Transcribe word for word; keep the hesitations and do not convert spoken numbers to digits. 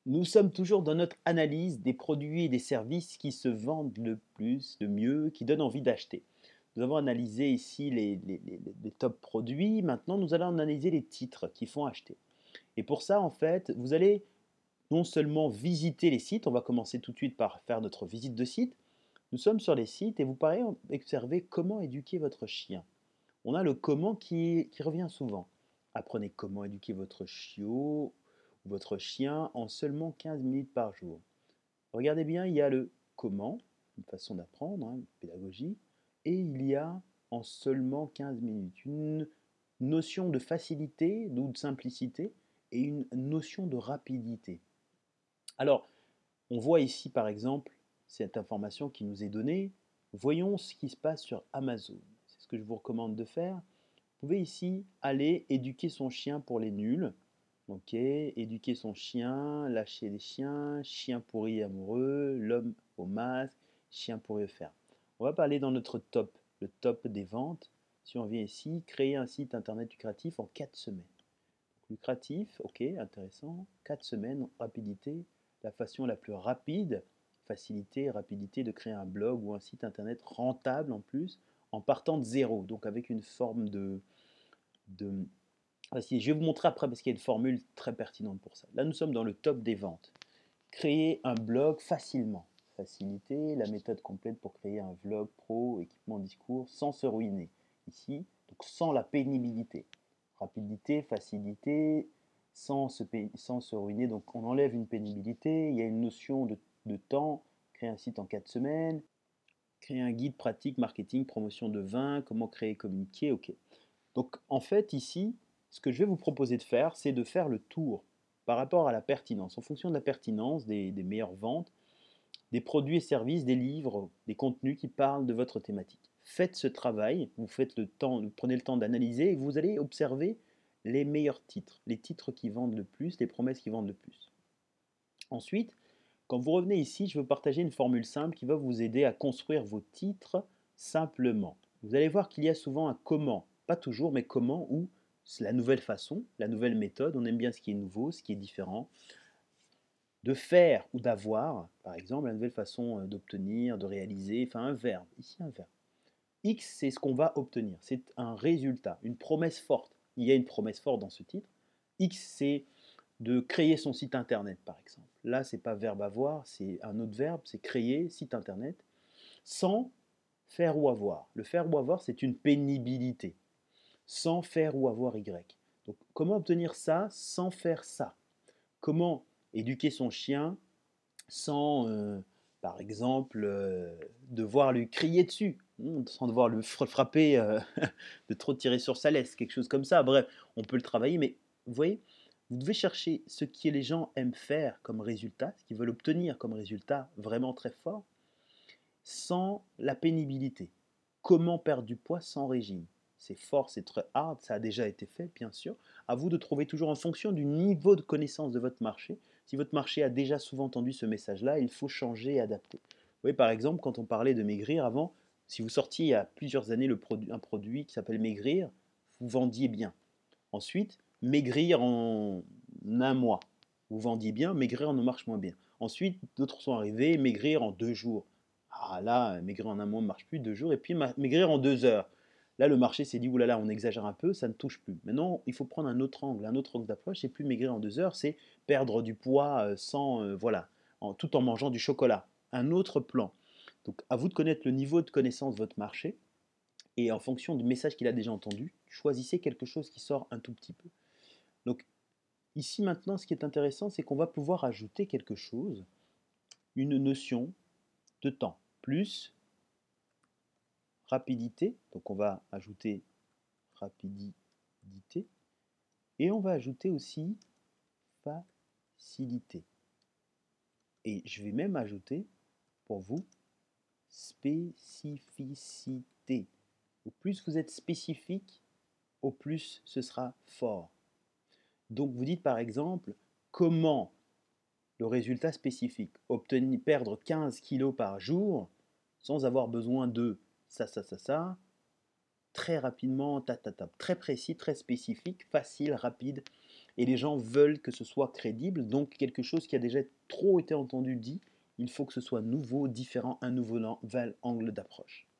Nous sommes toujours dans notre analyse des produits et des services qui se vendent le plus, le mieux, qui donnent envie d'acheter. Nous avons analysé ici les, les- les- les top produits. Maintenant, nous allons analyser les titres qui font acheter. Et pour ça, en fait, vous allez non seulement visiter les sites, on va commencer tout de suite par faire notre visite de site. Nous sommes sur les sites et vous pourrez observer comment éduquer votre chien. On a le comment qui, qui revient souvent. Apprenez comment éduquer votre chiot ou votre chien en seulement quinze minutes par jour. Regardez bien, il y a le comment, une façon d'apprendre, hein, une pédagogie, et il y a en seulement quinze minutes une notion de facilité ou de simplicité et une notion de rapidité. Alors, on voit ici par exemple cette information qui nous est donnée. Voyons ce qui se passe sur Amazon. C'est ce que je vous recommande de faire. Vous pouvez ici aller éduquer son chien pour les nuls. Ok, éduquer son chien, lâcher les chiens, chien pourri amoureux, l'homme au masque, chien pourri faire. On va parler dans notre top, le top des ventes. Si on vient ici, créer un site internet lucratif en quatre semaines. Lucratif, ok, intéressant. quatre semaines, rapidité, la façon la plus rapide, facilité, rapidité de créer un blog ou un site internet rentable en plus, en partant de zéro, donc avec une forme de, de voici, je vais vous montrer après parce qu'il y a une formule très pertinente pour ça. Là, nous sommes dans le top des ventes. Créer un blog facilement. Facilité, la méthode complète pour créer un vlog pro, équipement discours, sans se ruiner. Ici, donc sans la pénibilité. Rapidité, facilité, sans se, sans se ruiner. Donc on enlève une pénibilité, il y a une notion de, de temps, créer un site en quatre semaines, créer un guide pratique, marketing, promotion de vin, comment créer et communiquer, ok. Donc en fait ici, ce que je vais vous proposer de faire, c'est de faire le tour par rapport à la pertinence, en fonction de la pertinence des, des meilleures ventes, des produits et services, des livres, des contenus qui parlent de votre thématique. Faites ce travail, vous faites le temps, vous prenez le temps d'analyser et vous allez observer les meilleurs titres, les titres qui vendent le plus, les promesses qui vendent le plus. Ensuite, quand vous revenez ici, je vais vous partager une formule simple qui va vous aider à construire vos titres simplement. Vous allez voir qu'il y a souvent un comment, pas toujours, mais comment ou c'est la nouvelle façon, la nouvelle méthode. On aime bien ce qui est nouveau, ce qui est différent. De faire ou d'avoir, par exemple, la nouvelle façon euh, d'obtenir, de réaliser, enfin un verbe, ici un verbe. X, c'est ce qu'on va obtenir, c'est un résultat, une promesse forte. Il y a une promesse forte dans ce titre. X, c'est de créer son site internet, par exemple. Là, c'est pas verbe avoir, c'est un autre verbe, c'est créer site internet sans faire ou avoir. Le faire ou avoir, c'est une pénibilité. Sans faire ou avoir Y. Donc, comment obtenir ça sans faire ça? Comment éduquer son chien sans, euh, par exemple, euh, devoir lui crier dessus, hein, sans devoir le frapper, euh, de trop tirer sur sa laisse, quelque chose comme ça. Bref, on peut le travailler, mais vous voyez, vous devez chercher ce que les gens aiment faire comme résultat, ce qu'ils veulent obtenir comme résultat vraiment très fort, sans la pénibilité. Comment perdre du poids sans régime? C'est fort, c'est très hard, ça a déjà été fait, bien sûr. À vous de trouver toujours en fonction du niveau de connaissance de votre marché. Si votre marché a déjà souvent entendu ce message-là, il faut changer et adapter. Vous voyez, par exemple, quand on parlait de maigrir avant, si vous sortiez il y a plusieurs années le produit, un produit qui s'appelle maigrir, vous vendiez bien. Ensuite, maigrir en un mois, vous vendiez bien, maigrir ne marche moins bien. Ensuite, d'autres sont arrivés, maigrir en deux jours. Ah là, maigrir en un mois ne marche plus, deux jours. Et puis maigrir en deux heures. Là, le marché s'est dit, oulala, on exagère un peu, ça ne touche plus. Maintenant, il faut prendre un autre angle, un autre angle d'approche. C'est plus maigrir en deux heures, c'est perdre du poids euh, sans, euh, voilà, en, tout en mangeant du chocolat. Un autre plan. Donc, à vous de connaître le niveau de connaissance de votre marché. Et en fonction du message qu'il a déjà entendu, choisissez quelque chose qui sort un tout petit peu. Donc, ici maintenant, ce qui est intéressant, c'est qu'on va pouvoir ajouter quelque chose, une notion de temps, plus rapidité. Donc, on va ajouter rapidité. Et on va ajouter aussi facilité. Et je vais même ajouter, pour vous, spécificité. Au plus vous êtes spécifique, au plus ce sera fort. Donc vous dites par exemple, comment le résultat spécifique, obtenir, perdre quinze kilos par jour sans avoir besoin de ça, ça, ça, ça, très rapidement, ta, ta, ta, très précis, très spécifique, facile, rapide. et les gens veulent que ce soit crédible, donc quelque chose qui a déjà trop été entendu dit, il faut que ce soit nouveau, différent, un nouveau nouvel angle d'approche.